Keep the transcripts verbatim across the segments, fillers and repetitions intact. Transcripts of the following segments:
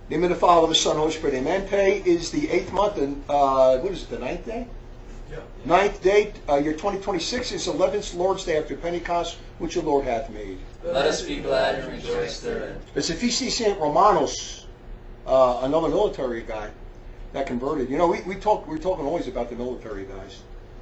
Name of the Father, the Son, Holy Spirit, amen. Today is the eighth month, and uh, what is it, the ninth day? Yeah. Ninth day, uh, year twenty twenty-six is eleventh Lord's Day after Pentecost, which the Lord hath made. Let us be glad and rejoice therein. It's if you see Saint Romanos, uh, another military guy that converted. You know, we, we talk, we're talking always about the military guys.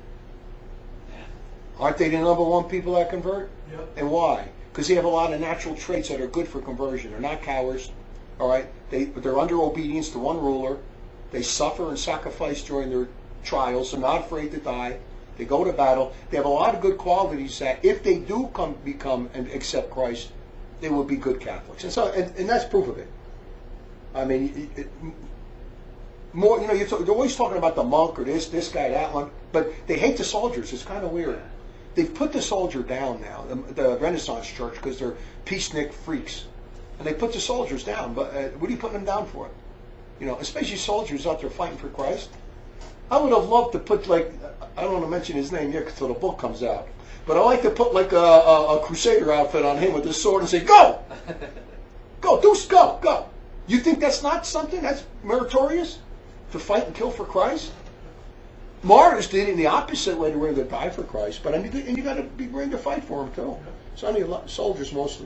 Aren't they the number one people that convert? Yep. And why? Because they have a lot of natural traits that are good for conversion. They're not cowards. All right, they they're under obedience to one ruler. They suffer and sacrifice during their trials. They're not afraid to die. They go to battle. They have a lot of good qualities that, if they do come become and accept Christ, they will be good Catholics. And so, and, and that's proof of it. I mean, it, it, more you know, you're, they're always talking about the monk or this this guy, that one, but they hate the soldiers. It's kind of weird. They've put the soldier down now, the, the Renaissance Church, because they're peacenik freaks. And they put the soldiers down, but uh, what are you putting them down for? You know, especially soldiers out there fighting for Christ. I would have loved to put, like, I don't want to mention his name yet until the book comes out, but I like to put like a, a, a crusader outfit on him with his sword and say, "Go, go, Deuce, go, go." You think that's not something that's meritorious to fight and kill for Christ? Martyrs did it in the opposite way. They were willing to die for Christ, but I mean, and you got to be willing to fight for him too. So I mean, soldiers mostly.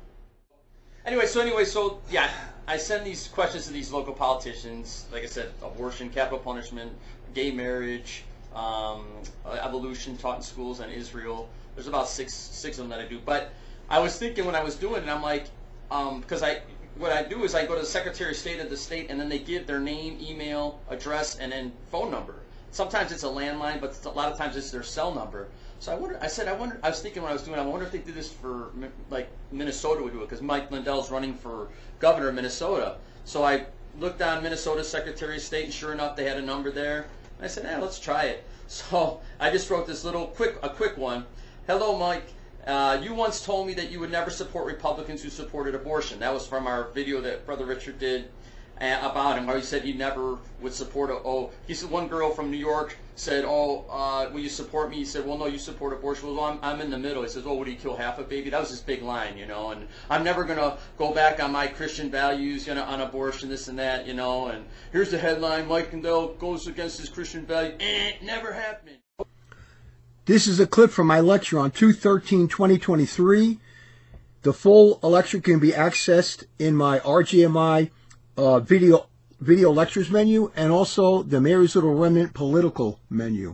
Anyway, so anyway, so yeah, I send these questions to these local politicians. Like I said, abortion, capital punishment, gay marriage, um, evolution taught in schools, and Israel. There's about six six of them that I do. But I was thinking when I was doing it, I'm like, um, because I what I do is I go to the Secretary of State of the state, and then they give their name, email, address, and then phone number. Sometimes it's a landline, but a lot of times it's their cell number. So I wonder. I said I wonder. I was thinking when I was doing. I wonder if they did this for like Minnesota would do it, because Mike Lindell's running for governor of Minnesota. So I looked on Minnesota's Secretary of State, and sure enough, they had a number there. And I said, "Yeah, let's try it." So I just wrote this little quick, a quick one. Hello, Mike. Uh, you once told me that you would never support Republicans who supported abortion. That was from our video that Brother Richard did about him, where he said he never would support a, oh, he said one girl from New York said, oh, uh, will you support me? He said, well, no, you support abortion. Well, I'm, I'm in the middle. He says, oh, would he kill half a baby? That was his big line, you know, and I'm never going to go back on my Christian values, you know, on abortion, this and that, you know, and here's the headline, Mike Lindell goes against his Christian value. Eh, never happened. This is a clip from my lecture on two thirteen twenty twenty-three. The full lecture can be accessed in my R G M I Uh, video video lectures menu, and also the Mary's Little Remnant political menu.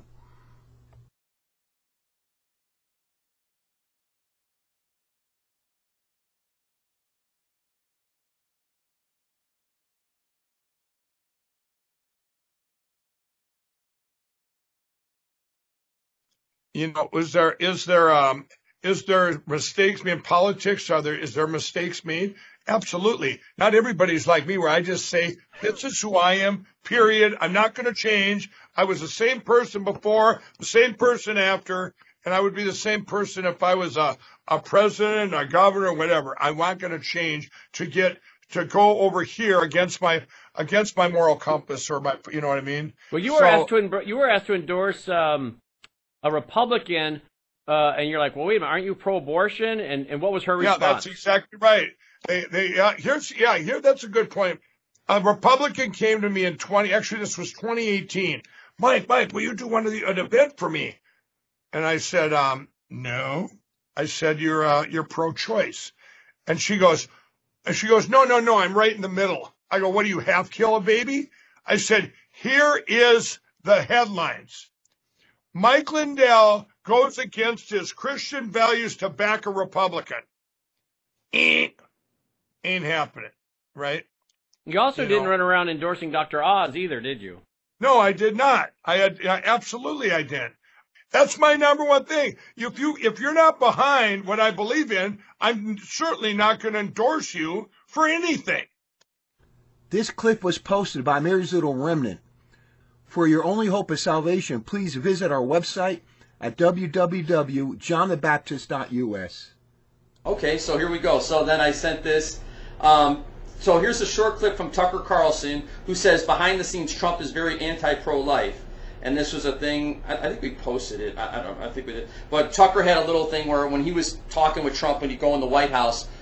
You know, is there is there um is there mistakes made in politics? Are there is there mistakes made? Absolutely. Not everybody's like me, where I just say, this is who I am, period. I'm not going to change. I was the same person before, the same person after, and I would be the same person if I was a, a president, a governor, whatever. I'm not going to change to get to go over here against my against my moral compass, or my, you know what I mean? Well, you were so, asked to you were asked to endorse um, a Republican, uh, and you're like, well, wait a minute, aren't you pro-abortion? And and what was her response? Yeah, that's exactly right. They, they, uh, here's, yeah, here, that's a good point. A Republican came to me in twenty, actually this was twenty eighteen. Mike, Mike, will you do one of the, an event for me? And I said, um, no. I said, you're, uh, you're pro-choice. And she goes, and she goes, no, no, no, I'm right in the middle. I go, what do you, half kill a baby? I said, here is the headlines. Mike Lindell goes against his Christian values to back a Republican. Eh. Ain't happening, right? You also you didn't know? run around endorsing Doctor Oz either, did you? No, I did not. I had I, absolutely I didn't. That's my number one thing. If you if you're not behind what I believe in, I'm certainly not going to endorse you for anything. This clip was posted by Mary's Little Remnant. For your only hope of salvation, please visit our website at w w w dot john the baptist dot u s. Okay, so here we go. So then I sent this. Um, so here's a short clip from Tucker Carlson, who says, behind the scenes, Trump is very anti-pro-life. And this was a thing, I, I think we posted it. I, I don't I think we did. But Tucker had a little thing where when he was talking with Trump when he'd go in the White House,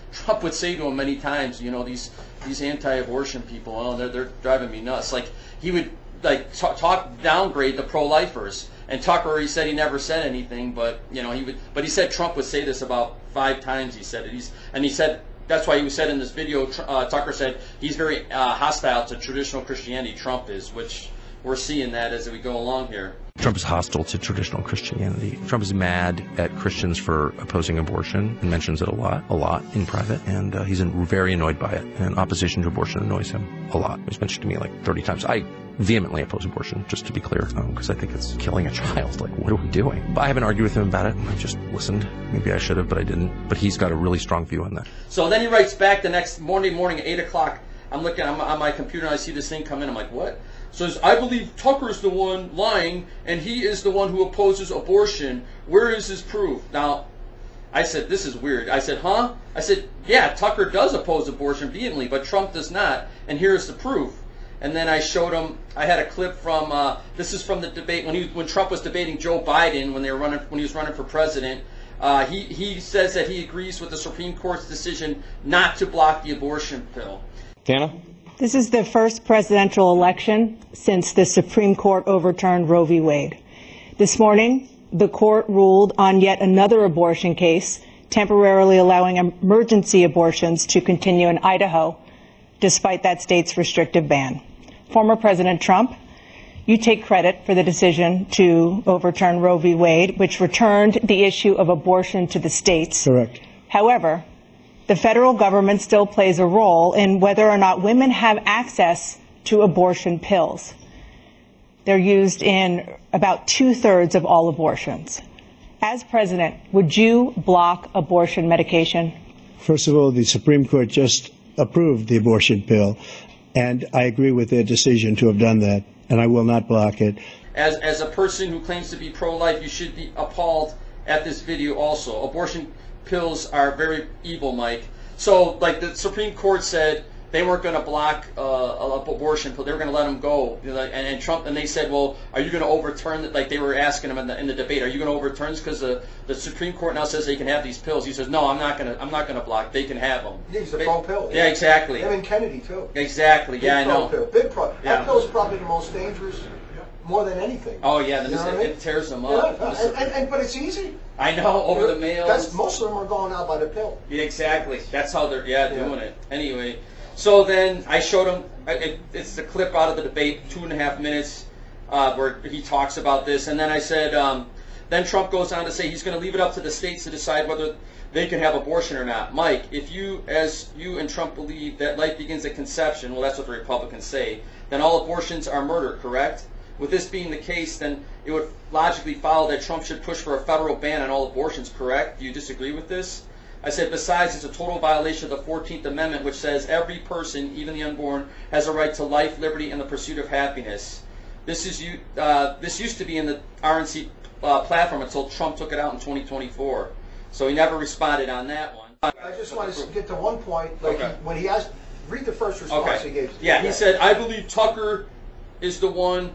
Trump would say to him many times, you know, these these anti-abortion people, oh, they're they're driving me nuts. Like he would like talk, talk downgrade the pro-lifers. And Tucker, he said he never said anything, but you know he would. But he said Trump would say this about five times. He said it. He's and he said that's why he said in this video. Uh, Tucker said he's very uh, hostile to traditional Christianity. Trump is, which we're seeing that as we go along here. Trump is hostile to traditional Christianity. Trump is mad at Christians for opposing abortion and mentions it a lot, a lot in private, and uh, he's very annoyed by it. And opposition to abortion annoys him a lot. He's mentioned to me like thirty times. I vehemently oppose abortion, just to be clear, because um, I think it's killing a child. Like, what are we doing? But I haven't argued with him about it. I just listened. Maybe I should have, but I didn't. But he's got a really strong view on that. So then he writes back the next morning morning at eight o'clock. I'm looking I'm on my computer and I see this thing come in. I'm like, what? So says, I believe Tucker's the one lying, and he is the one who opposes abortion. Where is his proof? Now, I said, this is weird. I said, huh? I said, yeah, Tucker does oppose abortion vehemently, but Trump does not, and here's the proof. And then I showed him, I had a clip from, uh, this is from the debate, when he when Trump was debating Joe Biden, when they were running, when he was running for president. Uh, he, he says that he agrees with the Supreme Court's decision not to block the abortion pill. Tana? This is the first presidential election since the Supreme Court overturned Roe v. Wade. This morning, the court ruled on yet another abortion case, temporarily allowing emergency abortions to continue in Idaho, despite that state's restrictive ban. Former President Trump, you take credit for the decision to overturn Roe v. Wade, which returned the issue of abortion to the states. Correct. However, the federal government still plays a role in whether or not women have access to abortion pills. They're used in about two-thirds of all abortions. As president, would you block abortion medication? First of all, the Supreme Court just approved the abortion pill, and I agree with their decision to have done that, and I will not block it. As, as a person who claims to be pro-life, you should be appalled at this video also. Abortion pills are very evil, Mike. So, like the Supreme Court said, they weren't going to block uh, an abortion pill; they were going to let them go. You know, and, and Trump, and they said, "Well, are you going to overturn it?" Like they were asking him in the, in the debate, "Are you going to overturn this?" Because the, the Supreme Court now says they can have these pills. He says, "No, I'm not going to. I'm not going to block. They can have them." He's a pro pill. Yeah, exactly. Him and Kennedy too. Exactly. Big Yeah, I know. Pill. Big pro. Yeah. That pill's probably the most dangerous, more than anything. Oh yeah, the, You know what it, I mean? it tears them up. Yeah, and, and, and, but it's easy. I know, over the mail. That's, most of them are going out by the pill. Yeah, exactly. That's how they're yeah, Yeah. doing it. Anyway, so then I showed him. It, it's the clip out of the debate, two and a half minutes, uh, where he talks about this, and then I said. Um, then Trump goes on to say he's going to leave it up to the states to decide whether they can have abortion or not. Mike, if you, as you and Trump believe that life begins at conception, well, that's what the Republicans say, then all abortions are murder, correct? With this being the case, then it would logically follow that Trump should push for a federal ban on all abortions, correct? Do you disagree with this? I said, besides, it's a total violation of the fourteenth Amendment, which says every person, even the unborn, has a right to life, liberty, and the pursuit of happiness. This is you. Uh, this used to be in the R N C uh, platform until Trump took it out in twenty twenty-four. So he never responded on that one. I just want to get to one point. Like Okay. he, when he asked, read the first response Okay. he gave. Yeah, he said, I believe Tucker is the one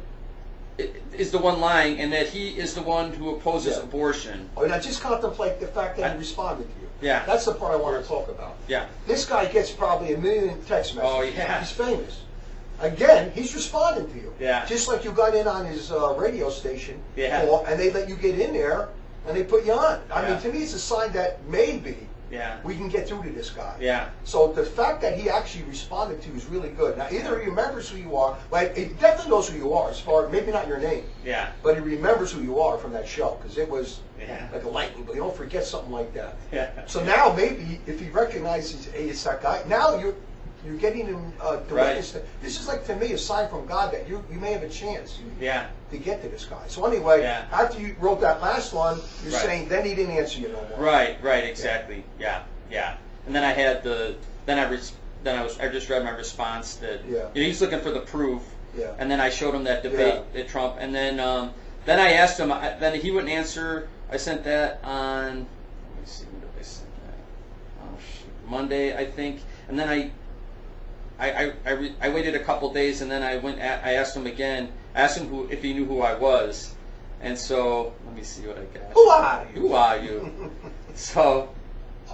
is the one lying, and that he is the one who opposes Yeah. abortion. Oh, now just contemplate the fact that I- he responded to you. Yeah. That's the part I want to talk about. Yeah. This guy gets probably a million text messages. Oh, yeah. He's famous. Again, he's responding to you. Yeah. Just like you got in on his uh, radio station. Yeah. Or, and they let you get in there, and they put you on. I Yeah. mean, to me, it's a sign that maybe Yeah. we can get through to this guy. Yeah. So the fact that he actually responded to you is really good. Now, either he remembers who you are, like he definitely knows who you are, as far maybe not your name, Yeah. but he remembers who you are from that show because it was Yeah. like a lightning. But you don't forget something like that. Yeah. So now maybe if he recognizes, hey, it's that guy. Now you're you're getting him uh, to Right. witness. This is like to me a sign from God that you you may have a chance Yeah. to get to this guy. So anyway, Yeah. after you wrote that last one, you're Right. saying then he didn't answer you no more. Right, right, exactly. Yeah, yeah. And then I had the, then I res, then I was, I just read my response that Yeah. you know, he's looking for the proof. Yeah. And then I showed him that debate at Trump, and then um, then I asked him. I, then he wouldn't answer. I sent that on. Let me see. When did I send that? Oh shoot, Monday, I think. And then I. I, I, I, re, I waited a couple days, and then I went. At, I asked him again. I asked him who, if he knew who I was, and so let me see what I got. Who are you? Who are you? So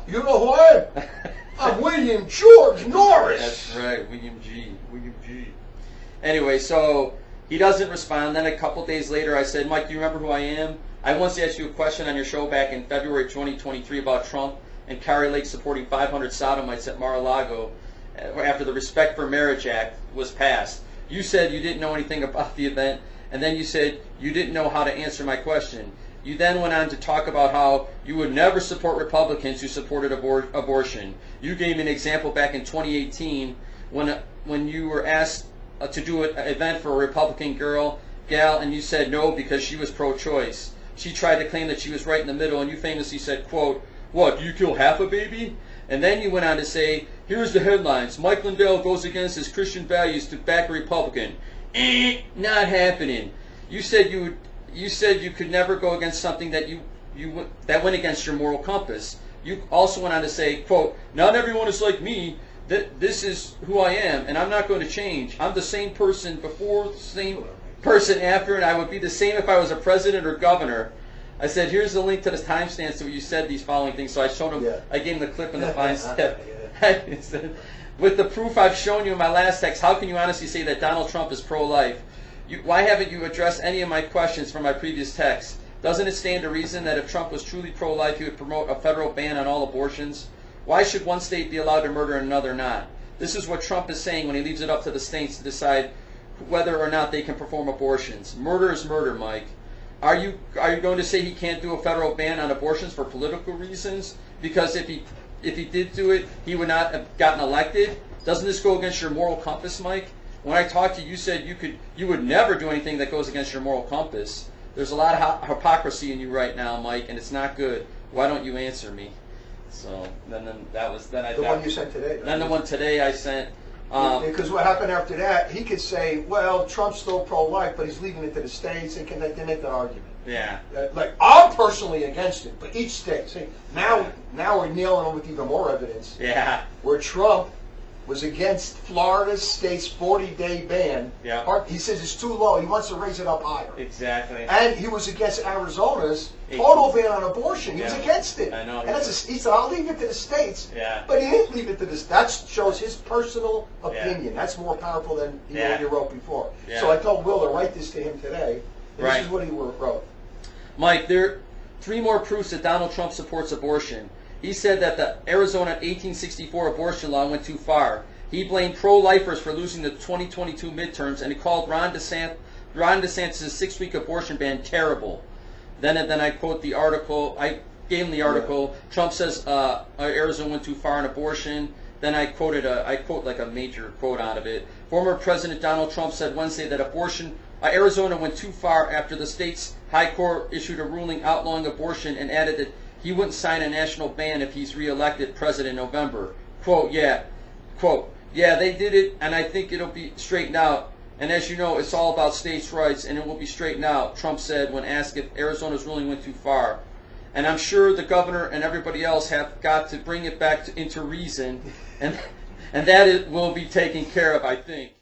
You know who I am? I'm William George Norris. That's right, William G. William G. Anyway, so he doesn't respond. Then a couple days later, I said, Mike, do you remember who I am? I once asked you a question on your show back in February twenty twenty-three about Trump and Kari Lake supporting five hundred sodomites at Mar-a-Lago after the Respect for Marriage Act was passed. You said you didn't know anything about the event, and then you said you didn't know how to answer my question. You then went on to talk about how you would never support Republicans who supported abor- abortion. You gave me an example back in twenty eighteen when when you were asked uh, to do an event for a Republican girl, gal, and you said no because she was pro-choice. She tried to claim that she was right in the middle, and you famously said, quote, "What, do you kill half a baby?" And then you went on to say, here's the headlines. Mike Lindell goes against his Christian values to back a Republican. Eh, not happening. You said you would, you said you could never go against something that you, you that went against your moral compass. You also went on to say, quote, not everyone is like me. That this is who I am, and I'm not going to change. I'm the same person before, the same person after, and I would be the same if I was a president or governor. I said, here's the link to the timestamps to where you said these following things. So I showed him, Yeah. I gave him the clip and the fine step. I said, with the proof I've shown you in my last text, how can you honestly say that Donald Trump is pro-life? You, why haven't you addressed any of my questions from my previous text? Doesn't it stand to reason that if Trump was truly pro-life, he would promote a federal ban on all abortions? Why should one state be allowed to murder and another not? This is what Trump is saying when he leaves it up to the states to decide whether or not they can perform abortions. Murder is murder, Mike. Are you are you going to say he can't do a federal ban on abortions for political reasons? Because if he if he did do it, he would not have gotten elected. Doesn't this go against your moral compass, Mike? When I talked to you, you said you could you would never do anything that goes against your moral compass. There's a lot of hypocrisy in you right now, Mike, and it's not good. Why don't you answer me? So then, then that was then I The that, one you sent today. then the one today I sent. Um, Because what happened after that, he could say, well, Trump's still pro-life, but he's leaving it to the states, and can they, they make that argument. yeah. Uh, like, I'm personally against it, but each state. See, now, now we're nailing them with even more evidence. Yeah. Where Trump was against Florida state's forty-day ban. Yeah. Or- He says it's too low. He wants to raise it up higher. Exactly. And he was against Arizona's total ban on abortion. He was Yeah. against it. I know. And that's a, he said, I'll leave it to the states. Yeah. But he didn't leave it to the states. That shows his personal Yeah. opinion. That's more powerful than you know, Yeah. what you wrote before. Yeah. So I told Will to write this to him today. And Right. This is what he wrote. Mike, there are three more proofs that Donald Trump supports abortion. He said that the Arizona eighteen sixty-four abortion law went too far. He blamed pro-lifers for losing the twenty twenty-two midterms, and he called Ron DeSantis, Ron DeSantis' six-week abortion ban terrible. Then, and then I quote the article. I gave him the article. Yeah. Trump says uh, Arizona went too far on abortion. Then I quoted a, I quote like a major quote out of it. Former President Donald Trump said Wednesday that abortion, uh, Arizona went too far after the state's high court issued a ruling outlawing abortion, and added that he wouldn't sign a national ban if he's reelected president in November. Quote, yeah, quote, yeah, they did it, and I think it'll be straightened out. And as you know, it's all about states' rights, and it will be straightened out, Trump said when asked if Arizona's ruling went too far. And I'm sure the governor and everybody else have got to bring it back to, into reason, and and that it will be taken care of, I think.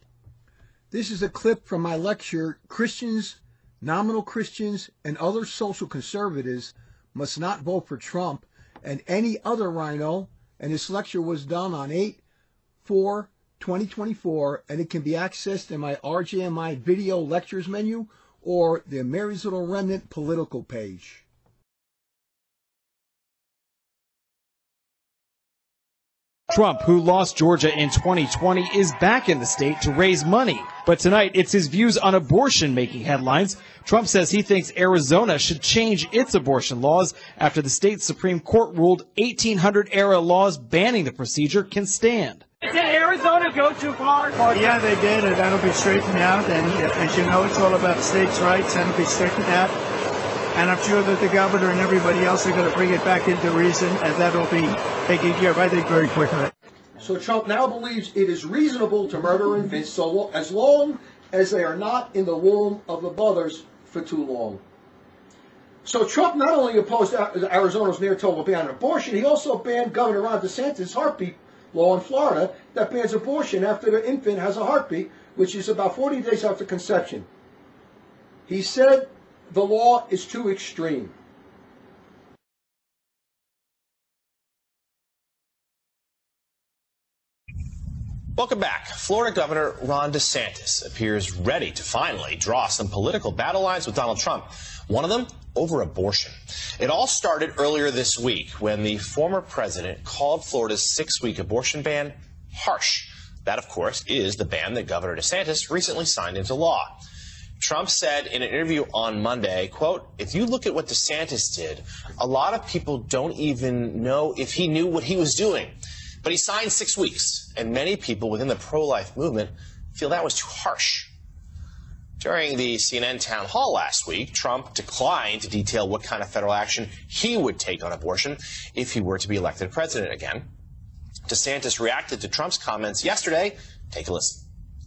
This is a clip from my lecture, Christians, Nominal Christians, and Other Social Conservatives Must Not Vote for Trump, and any other rhino, and this lecture was done on eight four twenty twenty-four, and it can be accessed in my R J M I video lectures menu or the Mary's Little Remnant political page. Trump, who lost Georgia in twenty twenty, is back in the state to raise money. But tonight, it's his views on abortion making headlines. Trump says he thinks Arizona should change its abortion laws after the state's Supreme Court ruled eighteen hundred era laws banning the procedure can stand. Did Arizona go too far? Well, yeah, they did, and that'll be straightened out. And as you know, it's all about states' rights, and it'll be straightened out. And I'm sure that the governor and everybody else are going to bring it back into reason, and that'll be taken care of, I think, very quickly. So Trump now believes it is reasonable to murder infants so lo- as long as they are not in the womb of the mothers for too long. So Trump not only opposed Arizona's near total ban on abortion, he also banned Governor Ron DeSantis' heartbeat law in Florida that bans abortion after the infant has a heartbeat, which is about forty days after conception. He said the law is too extreme. Welcome back. Florida Governor Ron DeSantis appears ready to finally draw some political battle lines with Donald Trump. One of them over abortion. It all started earlier this week when the former president called Florida's six-week abortion ban harsh. That, of course, is the ban that Governor DeSantis recently signed into law. Trump said in an interview on Monday, quote, "If you look at what DeSantis did, a lot of people don't even know if he knew what he was doing. But he signed six weeks, and many people within the pro-life movement feel that was too harsh." During the C N N town hall last week, Trump declined to detail what kind of federal action he would take on abortion if he were to be elected president again. DeSantis reacted to Trump's comments yesterday. Take a listen.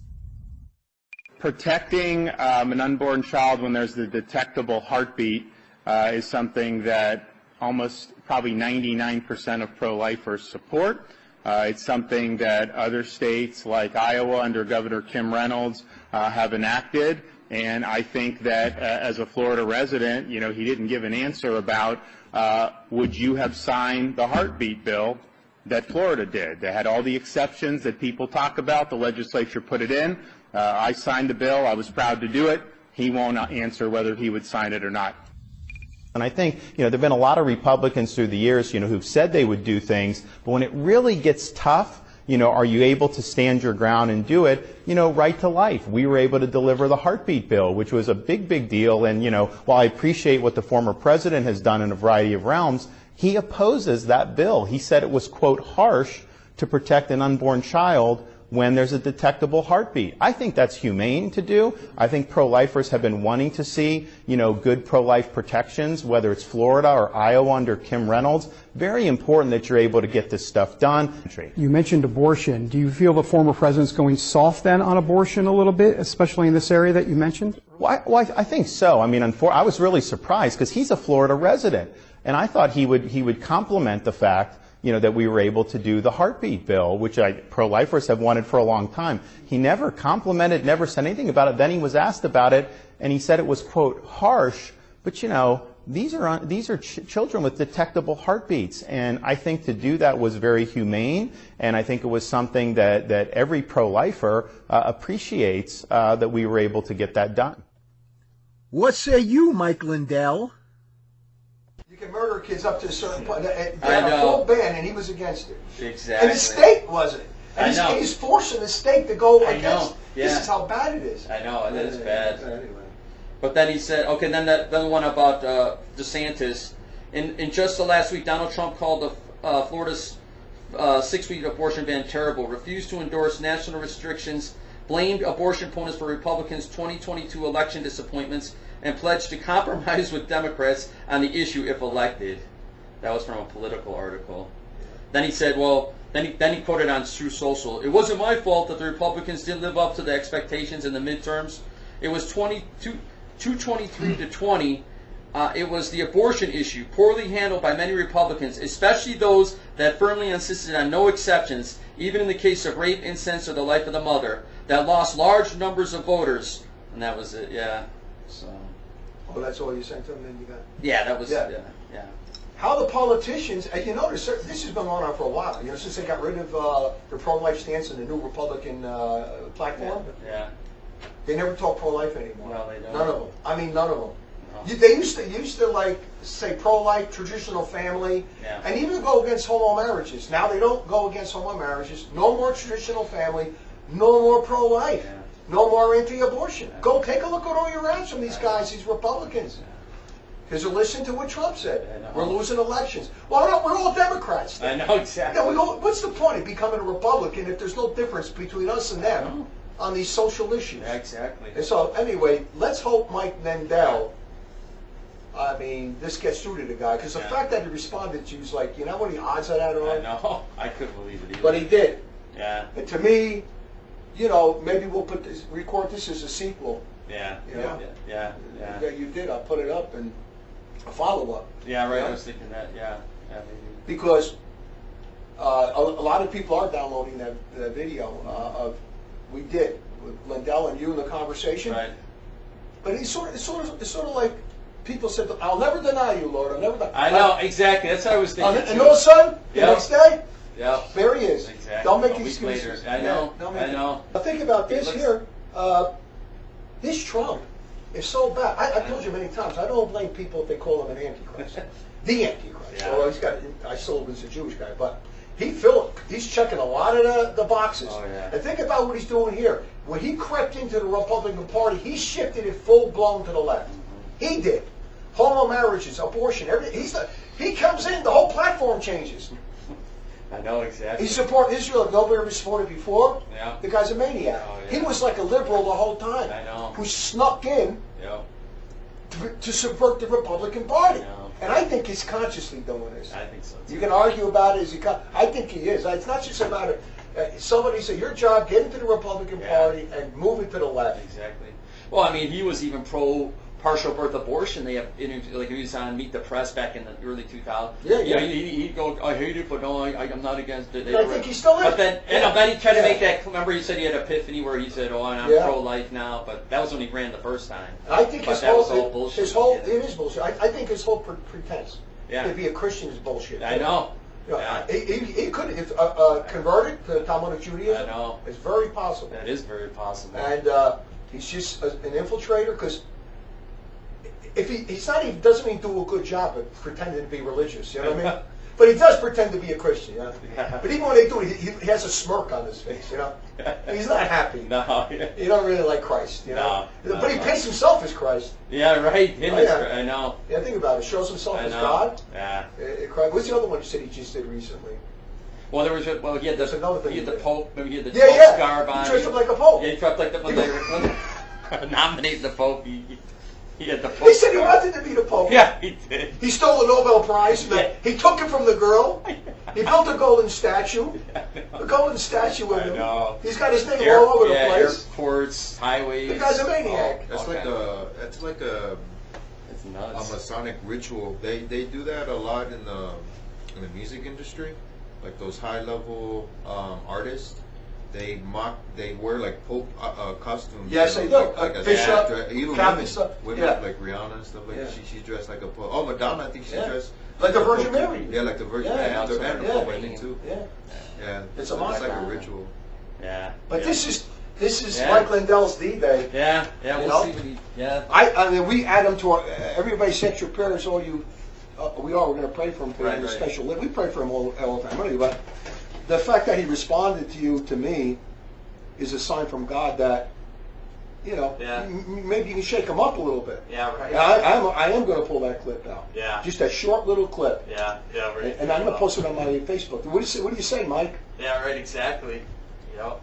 Protecting um, an unborn child when there's the detectable heartbeat uh, is something that almost probably ninety-nine percent of pro-lifers support. Uh, it's something that other states like Iowa under Governor Kim Reynolds uh, have enacted. And I think that uh, as a Florida resident, you know, he didn't give an answer about uh, would you have signed the heartbeat bill that Florida did. They had all the exceptions that people talk about. The legislature put it in. Uh, I signed the bill. I was proud to do it. He won't answer whether he would sign it or not. And I think, you know, there have been a lot of Republicans through the years, you know, who've said they would do things, but when it really gets tough, you know, are you able to stand your ground and do it? You know, right to life. We were able to deliver the heartbeat bill, which was a big, big deal. And, you know, while I appreciate what the former president has done in a variety of realms, he opposes that bill. He said it was, quote, harsh to protect an unborn child when there's a detectable heartbeat. I think that's humane to do. I think pro-lifers have been wanting to see, you know, good pro-life protections, whether it's Florida or Iowa under Kim Reynolds. Very important that you're able to get this stuff done. You mentioned abortion. Do you feel the former president's going soft then on abortion a little bit, especially in this area that you mentioned? Well, I, well, I think so. I mean, I was really surprised because he's a Florida resident, and I thought he would he would compliment the fact, you know, that we were able to do the heartbeat bill, which I, pro-lifers have wanted for a long time. He never complimented, never said anything about it. Then he was asked about it, and he said it was, quote, harsh. But, you know, these are these are ch- children with detectable heartbeats, and I think to do that was very humane, and I think it was something that, that every pro-lifer uh, appreciates uh, that we were able to get that done. What say you, Mike Lindell? You can murder kids up to a certain point. They I had a know. full ban, and he was against it. Exactly. And the state wasn't. And I he's, know. and he's forcing the state to go I against. know. Yeah. This is how bad it is. I know, that is bad. Anyway. But then he said, okay, then that then one about uh, DeSantis. In in just the last week, Donald Trump called the uh, Florida's uh, six-week abortion ban terrible, refused to endorse national restrictions, blamed abortion opponents for Republicans' twenty twenty-two election disappointments, and pledged to compromise with Democrats on the issue if elected. That was from a Political article. Then he said, well, then he, then he quoted on Truth Social, "It wasn't my fault that the Republicans didn't live up to the expectations in the midterms. It was twenty-two, two twenty-three to twenty. Uh, it was the abortion issue, poorly handled by many Republicans, especially those that firmly insisted on no exceptions, even in the case of rape, incest, or the life of the mother, that lost large numbers of voters." And that was it, yeah. So. Oh, that's all you sent him, then you got. Yeah, that was Yeah. yeah, yeah. How the politicians, and you notice this has been going on for a while. You know, since they got rid of uh, the pro-life stance in the new Republican uh, platform, Yeah. they never talk pro-life anymore. No, they don't. None of them. I mean, none of them. No. You, they used to used to like say pro-life, traditional family, Yeah. and even go against homo marriages. Now they don't go against homo marriages. No more traditional family. No more pro-life. Yeah. No more anti-abortion. Go take a look at all your ads from these guys, these Republicans. Because they're listening to what Trump said. We're losing elections. Well, no, we're all Democrats. I know, exactly. Yeah, we go, what's the point of becoming a Republican if there's no difference between us and them on these social issues? Yeah, exactly. And so, anyway, let's hope Mike Lindell, I mean, this gets through to the guy. Because the Yeah. fact that he responded to you is like, you know what the odds of that are? I know. I couldn't believe it either. But he did. Yeah. And to me, you know, maybe we'll put this, record this as a sequel. Yeah. You know? Yeah. Yeah. Yeah. That you did. I'll put it up and a follow-up. Yeah, right. Yeah. I was thinking that. Yeah. Yeah, maybe. Because uh, a, a lot of people are downloading that, that video uh, of we did with Lindell and you in the conversation. Right. But it's sort of it's sort of it's sort of like people said, "I'll never deny you, Lord. I'll never deny." I know exactly. That's what I was thinking. Uh, and too. all of a sudden, the Yep. next day, Yep. There he is. Exactly. Don't make A week excuses. later. I know. Yeah, don't make I know. Now think about this looks- here. Uh, this Trump is so bad. I, I told you many times, I don't blame people if they call him an antichrist. The antichrist. Yeah. Although he's got, I still was a Jewish guy, but he filled, he's checking a lot of the, the boxes. Oh, yeah. And think about what he's doing here. When he crept into the Republican Party, he shifted it full blown to the left. Mm-hmm. He did. Homo marriages, abortion, everything. He's the, he comes in, the whole platform changes. I know exactly. He supported Israel like nobody ever supported before. Yeah. The guy's a maniac. Oh, yeah. He was like a liberal the whole time. I know. Who snuck in Yep. to, to subvert the Republican Party. I know. And I think he's consciously doing this. I think so too. You can argue about it. Is he? Con- I think he is. It's not just a matter. Uh, somebody said, "Your job: get into the Republican Yeah. Party and move it to the left." Exactly. Well, I mean, he was even pro partial birth abortion. They have interviews, like he was on Meet the Press back in the early two thousands. Yeah, You know, yeah. he, he'd go, I hate it, but no, I, I'm not against it. And I think he still is. But then, and Yeah. then he tried to Yeah. make that. Remember, he said he had epiphany where he said, "Oh, I'm Yeah. pro-life now," but that was when he ran the first time. I think but his that whole, was all bullshit. his whole, Yeah. it is bullshit. I, I think his whole pre- pretense Yeah. to be a Christian is bullshit. I know. You know, Yeah. he, he, he could have uh, uh, converted to Talmudic Judaism. I know. It's very possible. That is very possible. And uh, he's just a, an infiltrator because if he he's not even doesn't even do a good job at pretending to be religious. You know what I mean? But he does pretend to be a Christian. You know? But even when they do it, he, he has a smirk on his face. You know, he's not happy. No. He don't really like Christ. You know, No, but he no. paints himself as Christ. Yeah, right. Him Oh, is- yeah. I know. Yeah, think about it. Shows himself I as know. God. Yeah. Uh, uh, Christ. What's the other one you said he just did recently? Well, there was a, well, he had the There's another thing he had he the did. Pope. Maybe he had the Yeah, Pope's yeah. garb He on. dressed up like a Pope. Yeah, he dressed like the when they were when they nominated the Pope. He, he had the Pope. He said he wanted to be the Pope. Yeah, he did. He stole the Nobel Prize. And Yeah. He took it from the girl. He built a golden statue. A golden statue of I him. know. He's got his name Air- all over the yeah, place. Airports, highways. The guy's a maniac. That's all like kinds. a that's like a It's a nuts. Masonic ritual. They they do that a lot in the in the music industry. Like those high level um, artists, they mock. They wear like Pope uh, uh, costumes. Yes, you they know, do. Like, Uh, like Bishop, a, even Catholic women, stuff. women Yeah. like Rihanna and stuff like Yeah. that. She she's dressed like a Pope. Oh, Madonna, I think she's Yeah. dressed Like the a Virgin Pope. Mary. Yeah, like the Virgin Yeah, Mary and that's the, and the right. Pope, Yeah. I think too. Yeah. Yeah, It's a it's mock like a on. ritual. Yeah. But yeah. this is this is Yeah. Mike Lindell's D-Day. Yeah, yeah. You We'll know? see what he. Yeah. I, I mean, we add him to our. Everybody sent your prayers, all you. Uh, we are. We're going to pray for him for Right, his right. special. li- We pray for him all, all the time. Anyway, but the fact that he responded to you, to me, is a sign from God that, you know, Yeah. m- m- maybe you can shake him up a little bit. Yeah. Right. Yeah, I, I'm. I am going to pull that clip out. Yeah. Just a short little clip, Yeah. Yeah. Right. and, and I'm going to post it on my Facebook. What do you say? What do you say, Mike? Yeah. Right. Exactly. Yep.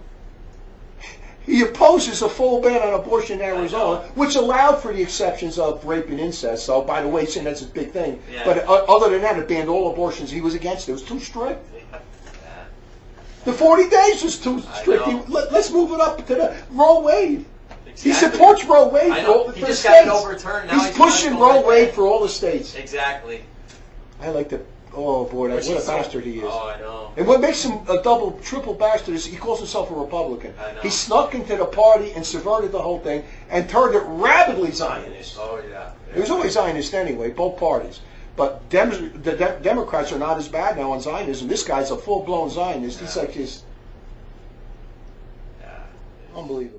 He opposes a full ban on abortion in Arizona, which allowed for the exceptions of rape and incest. So, by the way, saying that's a big thing. Yeah. But uh, other than that, it banned all abortions. He was against it. It was too strict. Yeah. The forty days was too I strict. He, know. let, let's move it up to the Roe Wade. He Exactly. supports Roe Wade I for, know. all, for He the just got it states. overturned. Now he's, he's trying to pushing go Roe right Wade back. for all the states. Exactly. I like to. Oh boy, that, Which what a he's so- bastard he is. Oh, I know. And what makes him a double, triple bastard is he calls himself a Republican. I know. He snuck into the party and subverted the whole thing and turned it rabidly Zionist. Oh yeah. It was always Zionist anyway, both parties. But Dems, the de- Democrats are not as bad now on Zionism. This guy's a full-blown Zionist. He's Yeah. like his Yeah. unbelievable.